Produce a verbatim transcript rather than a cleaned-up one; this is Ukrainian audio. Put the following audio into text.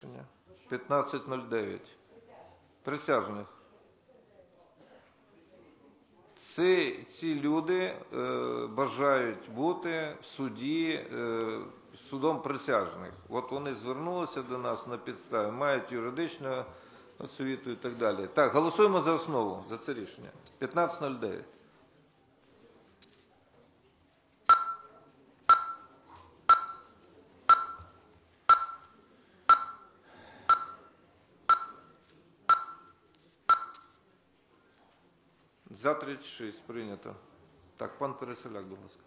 п'ятнадцять нуль дев'ять. Присяжних. Ці, ці люди е, бажають бути в суді, е, судом присяжних. От вони звернулися до нас на підставі, мають юридичну освіту і так далі. Так, голосуємо за основу, за це рішення. п'ятнадцять нуль дев'ять. За тридцять шість прийнято. Так, пан Переселяк, будь ласка.